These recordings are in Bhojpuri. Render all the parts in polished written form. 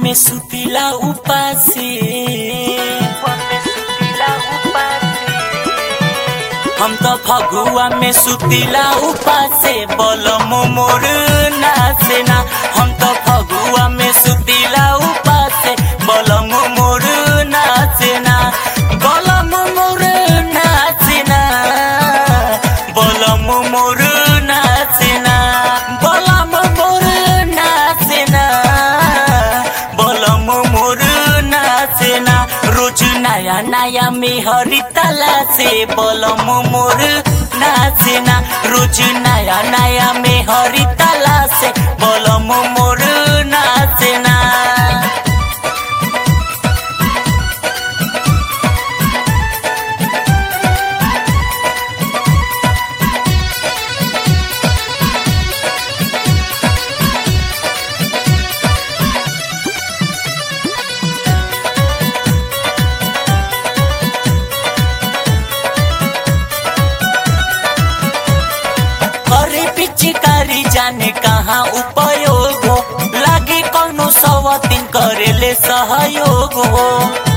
में सुतिला उपासे हम तो फगुआ में सुतिला उपासे बलम मोर नाचेना हम तो फगुआ में सुतिला उपासे बलम मोर नाचेना बलम मोर नाचेना बलम मोर नाचेना बलम मोर नाचेना बलम मोर नाचेना रोज नया नया मेहरी तला से बलम मोर नाचेना रोज नया नया मेहरी तला से बलम मोर नाचेना पिचकारी जाने कहाँ उपयोग हो लागे कौनो सवतीन करेले सहयोग हो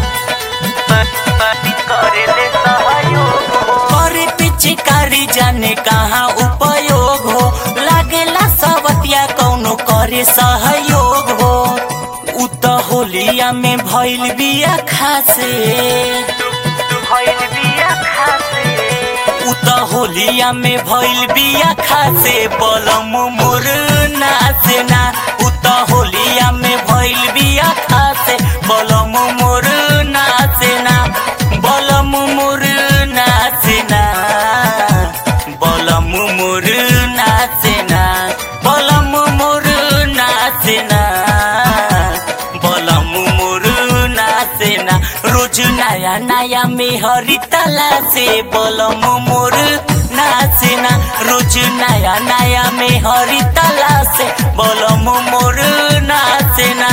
करे पिचकारी जाने कहाँ उपयोग हो लागेला सवतिया कौनो करे सहयोग हो उत होलिया में भइल बिया खासे उत होलिया में भइल बिया खासे बलम मोर नाचेना उत होलिया में भइल बिया खासे बलम मोर नाचेना बलम मोर नाचेना बलम मोर नाचेना बलम मोर नाचेना बलम मोर नाचेना रोज नया नया मेहरी तला से बलम मोर नाचेना रोज नया नया मेहरी तला से बलम मोर नाचेना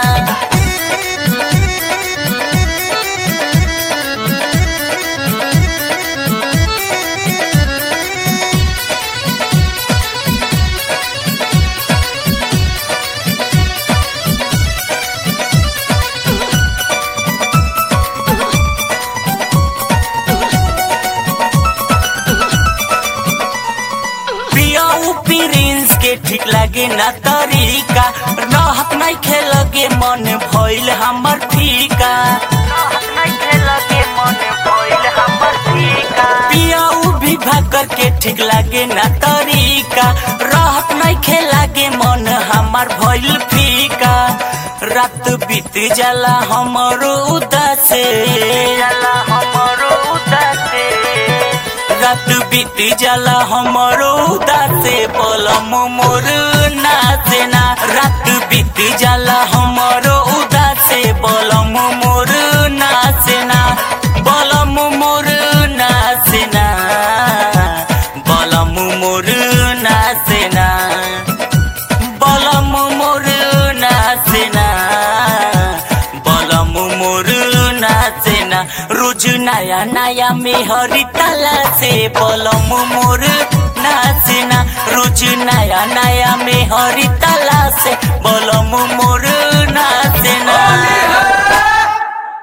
प्रिंस के ठीक लगे ना तरीका रहत नहीं खेलगे मन भइल हमर फीका पियाऊ भी भाकर के ठीक लगे ना तरीका रहत नहीं खेलगे मन हमर भइल फीका रात बीत जाला हमरो उदासे रात बीत जाला हमरो उदासे बलम मोर नाचेना रात बीत जाला हमरो उदासे बलम मोर नाचेना बलम मोर नाचेना बलम मोर नाचेना बलम मोर नाचेना बलम मोर नाचेना रोज नया नया मेहरी तला से बलम मोर नाचेना रोज नया नया मेहरी तला से बलम मोर नाचेना।